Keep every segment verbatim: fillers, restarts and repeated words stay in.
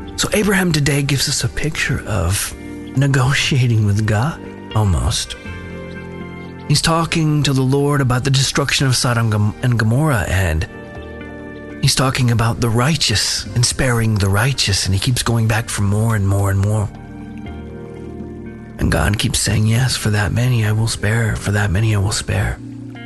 So Abraham today gives us a picture of negotiating with God, almost. He's talking to the Lord about the destruction of Sodom and Gomorrah, and he's talking about the righteous and sparing the righteous, and he keeps going back for more and more and more. And God keeps saying, yes, for that many I will spare, for that many I will spare.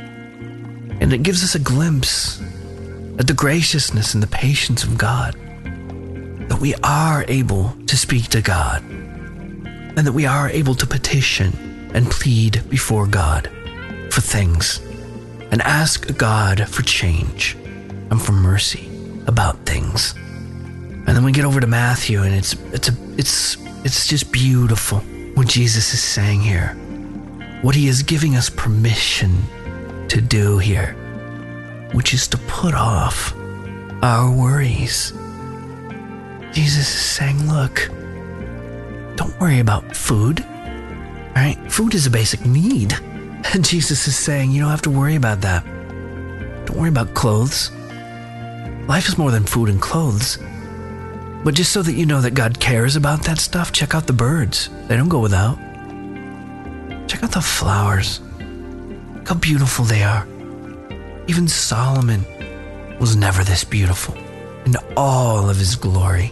And it gives us a glimpse at the graciousness and the patience of God, that we are able to speak to God, and that we are able to petition and plead before God for things, and ask God for change and for mercy about things. And then we get over to Matthew, and it's it's a, it's it's just beautiful what Jesus is saying here, what he is giving us permission to do here, which is to put off our worries. Jesus is saying, look, don't worry about food, right? Food is a basic need. And Jesus is saying, you don't have to worry about that. Don't worry about clothes. Life is more than food and clothes. But just so that you know that God cares about that stuff, check out the birds. They don't go without. Check out the flowers. Look how beautiful they are. Even Solomon was never this beautiful in all of his glory.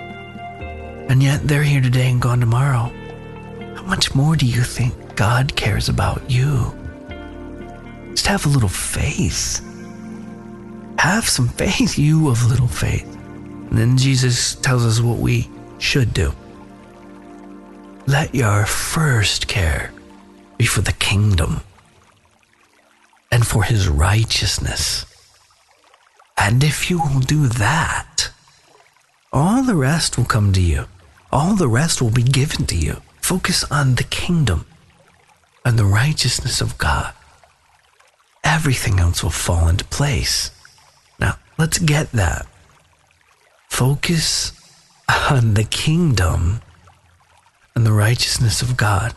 And yet they're here today and gone tomorrow. How much more do you think God cares about you? Just have a little faith. Have some faith, you of little faith. And then Jesus tells us what we should do. Let your first care be for the kingdom and for his righteousness. And if you will do that, all the rest will come to you. All the rest will be given to you. Focus on the kingdom and the righteousness of God. Everything else will fall into place. Now, let's get that. Focus on the kingdom and the righteousness of God,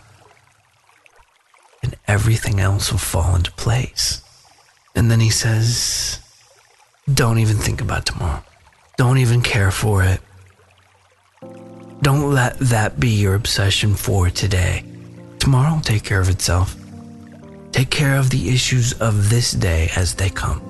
and everything else will fall into place. And then he says, don't even think about tomorrow. Don't even care for it. Don't let that be your obsession for today. Tomorrow will take care of itself. Take care of the issues of this day as they come.